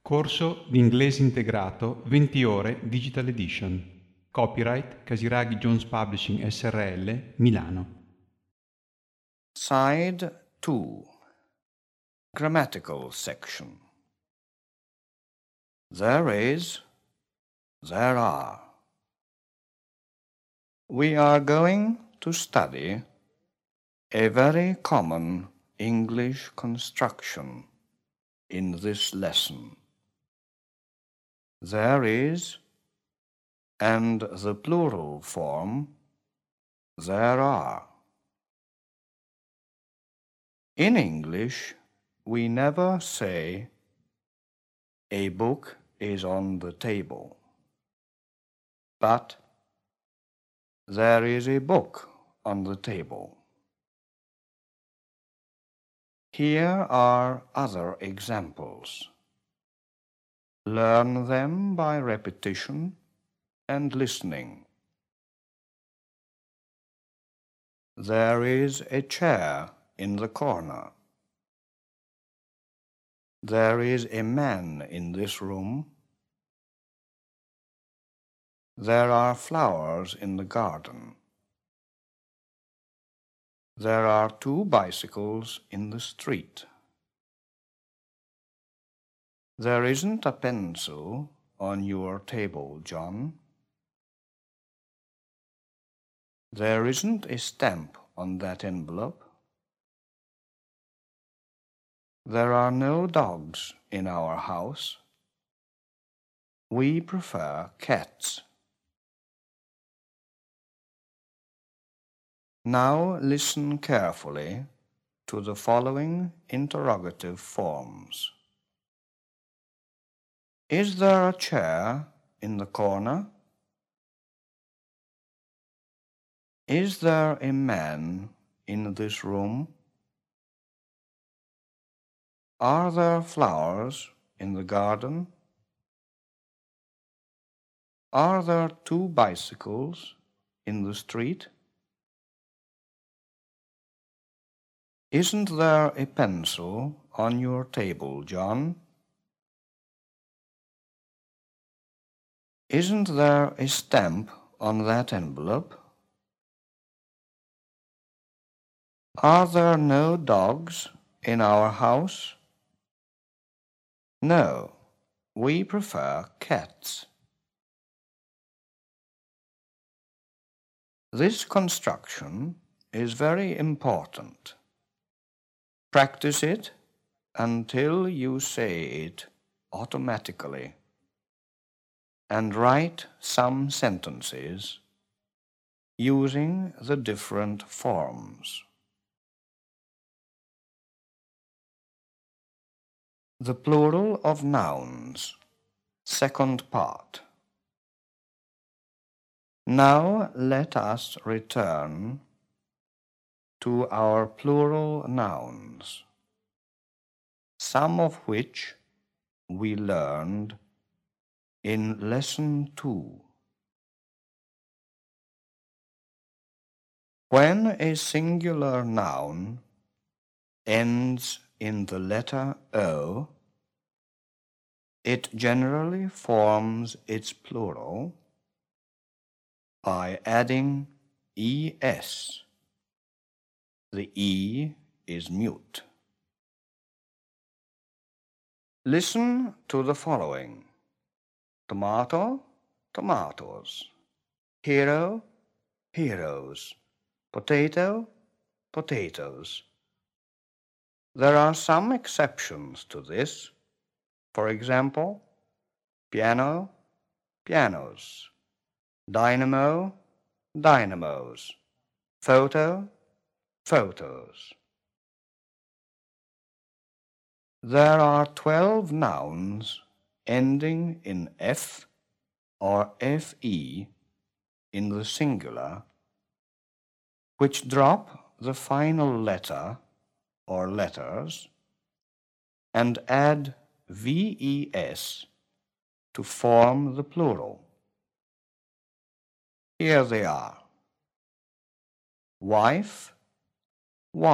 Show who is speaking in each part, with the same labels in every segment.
Speaker 1: Corso di inglese integrato 20 ore Digital Edition. Copyright Casiraghi Jones Publishing Srl, Milano.
Speaker 2: Side 2. Grammatical section. There is, there are. We are going to study a very common English construction in this lesson. There is, and the plural form, there are. In English, we never say, a book is on the table, but there is a book on the table. Here are other examples. Learn them by repetition and listening. There is a chair in the corner. There is a man in this room. There are flowers in the garden. There are 2 bicycles in the street. There isn't a pencil on your table, John. There isn't a stamp on that envelope. There are no dogs in our house. We prefer cats. Now listen carefully to the following interrogative forms. Is there a chair in the corner? Is there a man in this room? Are there flowers in the garden? Are there 2 bicycles in the street? Isn't there a pencil on your table, John? Isn't there a stamp on that envelope? Are there no dogs in our house? No, we prefer cats. This construction is very important. Practice it until you say it automatically, and write some sentences using the different forms. The plural of nouns, second part. Now let us return to our plural nouns, some of which we learned in Lesson 2. When a singular noun ends in the letter O, it generally forms its plural by adding es. The E is mute. Listen to the following. Tomato, tomatoes. Hero, heroes. Potato, potatoes. There are some exceptions to this. For example, piano, pianos. Dynamo, dynamos. Photo, photos. There are 12 nouns ending in F or FE in the singular, which drop the final letter or letters and add VES to form the plural. Here they are. Wife,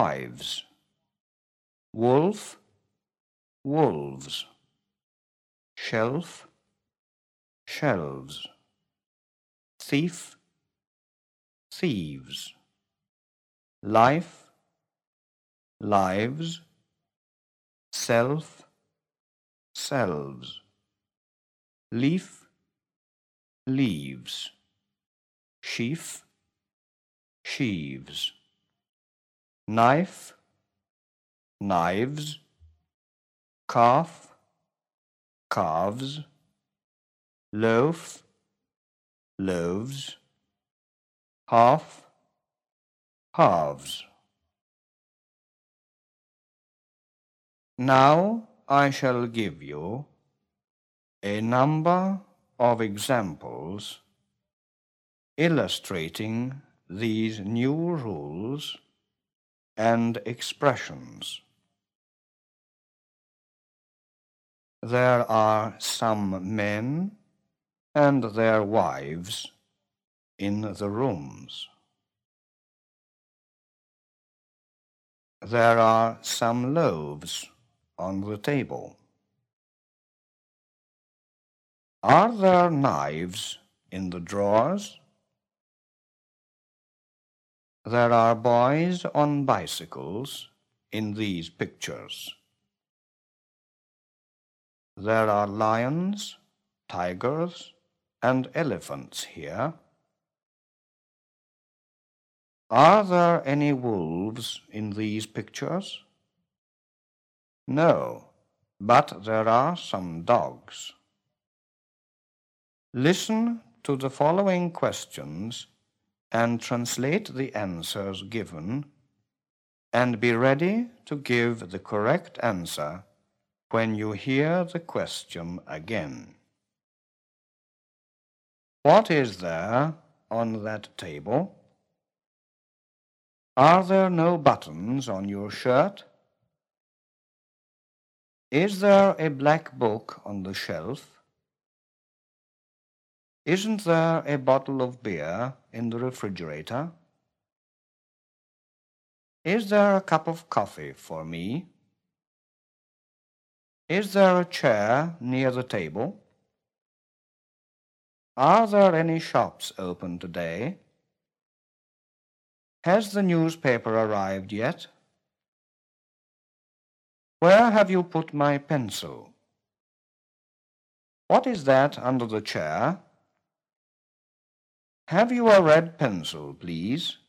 Speaker 2: wives. Wolf, wolves. shelf, shelves. Thief, thieves. Life, lives. Self, selves. Leaf, leaves. Sheaf, sheaves. Knife, knives. Calf, calves. Loaf, loaves. Half, halves. Now I shall give you a number of examples illustrating these new rules and expressions. There are some men and their wives in the rooms. There are some loaves on the table. Are there knives in the drawers? There are boys on bicycles in these pictures. There are lions, tigers, and elephants here. Are there any wolves in these pictures? No, but there are some dogs. Listen to the following questions and translate the answers given, and be ready to give the correct answer when you hear the question again. What is there on that table? Are there no buttons on your shirt? Is there a black book on the shelf? Isn't there a bottle of beer in the refrigerator? Is there a cup of coffee for me? Is there a chair near the table? Are there any shops open today? Has the newspaper arrived yet? Where have you put my pencil? What is that under the chair? Have you a red pencil, please?